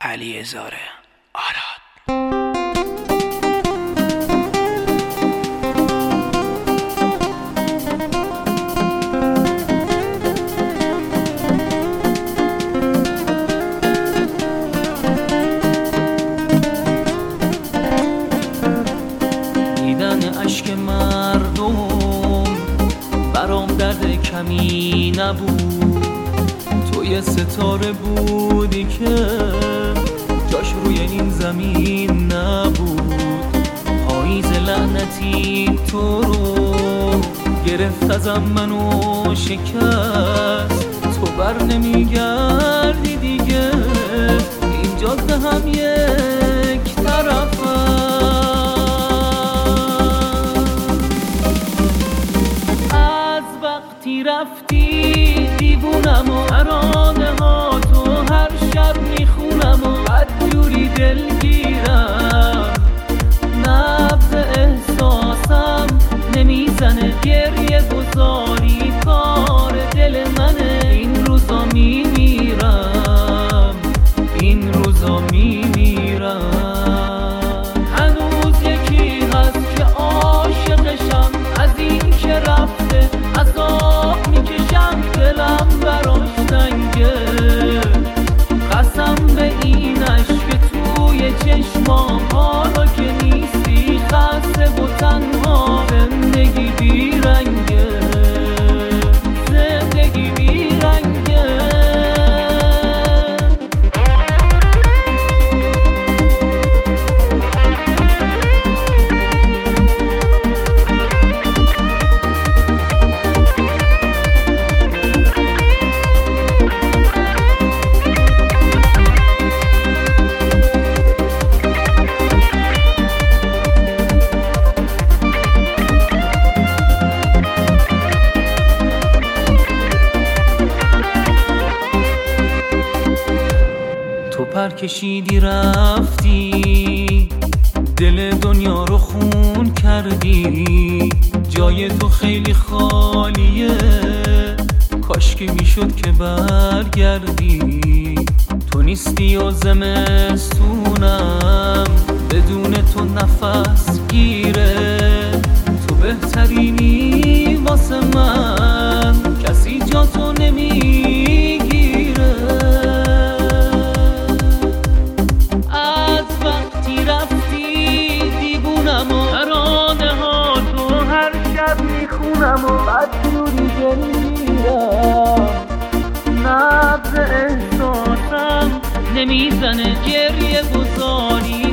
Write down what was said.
علیزاده آراد. دیدن اشک مردم برام درد کمی نبود. تو یه ستاره بودی که جاش روی این زمین نبود. پاییز لعنتی تو رو گرفت ازم منو شکست. تو بر نمیگردی دیگه، این جاده هم یک طرف. از وقتی رفتی دیوونم و ترانه ها تو هر شب میخونم و بدجوری دلگیرم. نبض احساسم نمیزنه، گریه گذاری کار دل منه. این روزا میمیرم، این روزا میمیرم. هنوز یکی هست که عاشقشم، از این که رفته عذاب میکشم. دلم براش تنگه، قسم به این عشق توی چشمام. حالا که نیستی خسته و تنها، زندگی بیرنگه، زندگی بیرنگه. تو پر کشیدی رفتی، دل دنیا رو خون کردی. جای تو خیلی خالیه، کاش که میشد که برگردی. تو نیستی و زمستونم بدون تو نفس گیره. تو بهترینی واسه من، کسی جا تو نمیگیره. از وقتی رفتی دیوونم و ترانه ها تو هر شب میخونم و بدجوری دلگیرم. نبض احساسم نمیزنه، گریه گذاری